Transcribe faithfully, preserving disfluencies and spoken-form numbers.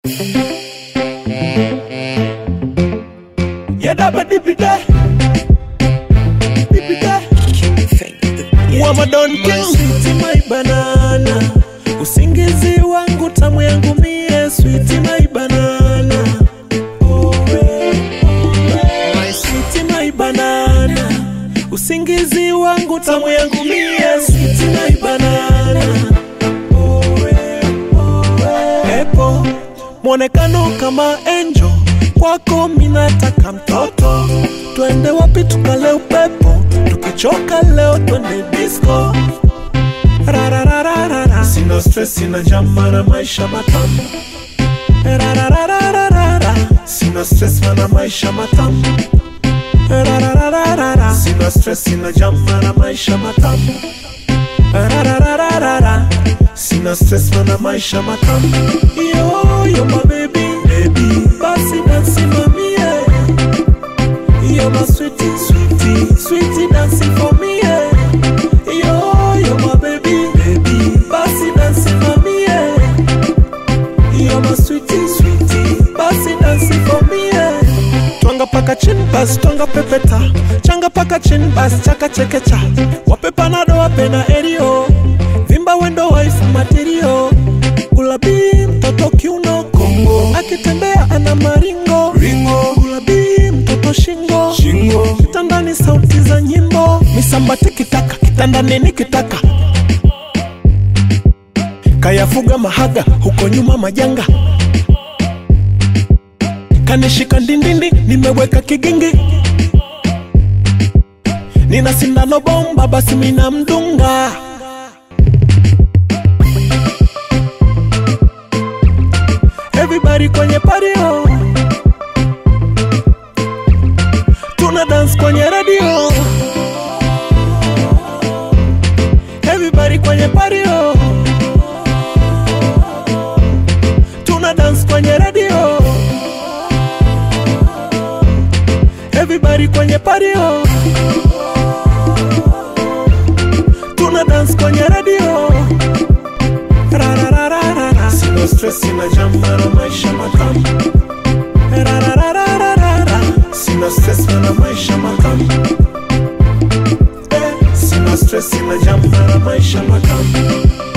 Yadaba dipida Dipida Wama don kill Sweetie my banana Usingizi wangu tamu yangu mie Sweetie my banana Oh eh, oh eh My sweetie my banana Usingizi wangu tamu yangu mie Sweetie my banana Oh eh, oh eh Epo mwonekano kama angel kwako minataka mtoto. Twende wapi tukale upepo, tukichoka leo twende disco. Rararararara sina stress, sina jama na maisha matamu. Rararararara sina stress na maisha matamu. Rararararara sina stress, sina jama na maisha matamu. Rararararara sina stress na maisha matamu. Yo yo my baby, baby basi dancing for me, yeah. You're my sweetie, sweetie, sweetie dancing for me, yeah. Yo, you're my baby, baby basi dancing for me, yeah. You're my sweetie, sweetie basi dancing for me, yeah. Twanga paka chin bas, twanga pepeta. Changa paka chin bas, chaka chekecha. Wape panado wape na erio. Vimba wendo wife material. Gulabi mtoto kiuno Kongo, akitembea ana maringo ringo. Gulabi mtoto shingo shingo, kitandani sauti za nyimbo. Misamba tikitaka, kitandani nikitaka. Kayafuga mahaga, huko nyuma majanga. Kanishika ndindindi, nimeweka kigingi. Nina sindano bomba, basi mina mdunga. Everybody kwenye party oh. Tuna dance kwenye radio. Everybody kwenye party oh. Tuna dance kwenye radio. Everybody kwenye party oh. Tuna dance kwenye radio. Rararararara sina stress, sina jama na maisha matamu. Rararararara sina stress na maisha matamu. Eh, sina stress, sina jama na maisha matamu.